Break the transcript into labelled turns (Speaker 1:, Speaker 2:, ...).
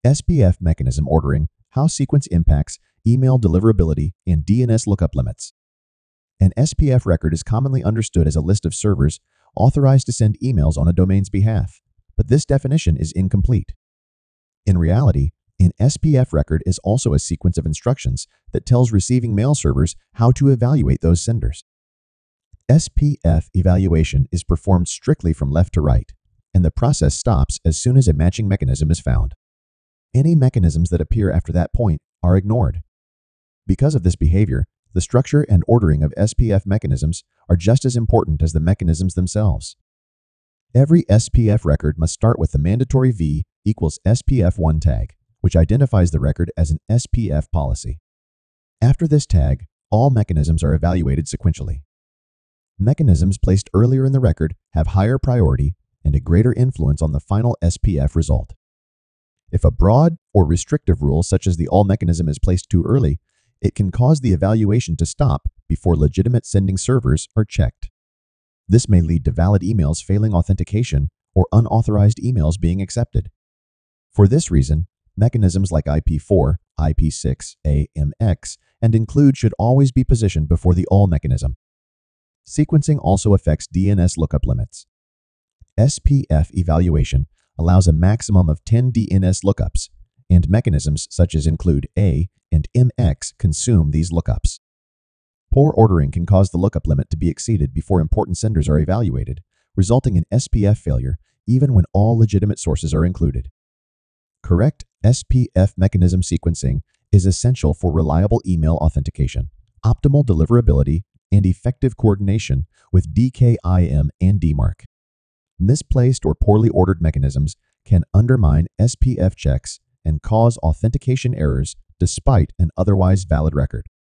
Speaker 1: SPF mechanism ordering, how sequence impacts email deliverability and DNS lookup limits. An SPF record is commonly understood as a list of servers authorized to send emails on a domain's behalf, but this definition is incomplete. In reality, an SPF record is also a sequence of instructions that tells receiving mail servers how to evaluate those senders. SPF evaluation is performed strictly from left to right, and the process stops as soon as a matching mechanism is found. Any mechanisms that appear after that point are ignored. Because of this behavior, the structure and ordering of SPF mechanisms are just as important as the mechanisms themselves. Every SPF record must start with the mandatory V equals SPF1 tag, which identifies the record as an SPF policy. After this tag, all mechanisms are evaluated sequentially. Mechanisms placed earlier in the record have higher priority and a greater influence on the final SPF result. If a broad or restrictive rule such as the all mechanism is placed too early, it can cause the evaluation to stop before legitimate sending servers are checked. This may lead to valid emails failing authentication or unauthorized emails being accepted. For this reason, mechanisms like IP4, IP6, AMX, and include should always be positioned before the all mechanism. Sequencing also affects DNS lookup limits. SPF evaluation allows a maximum of 10 DNS lookups, and mechanisms such as include A and MX consume these lookups. Poor ordering can cause the lookup limit to be exceeded before important senders are evaluated, resulting in SPF failure even when all legitimate sources are included. Correct SPF mechanism sequencing is essential for reliable email authentication, optimal deliverability, and effective coordination with DKIM and DMARC. Misplaced or poorly ordered mechanisms can undermine SPF checks and cause authentication errors despite an otherwise valid record.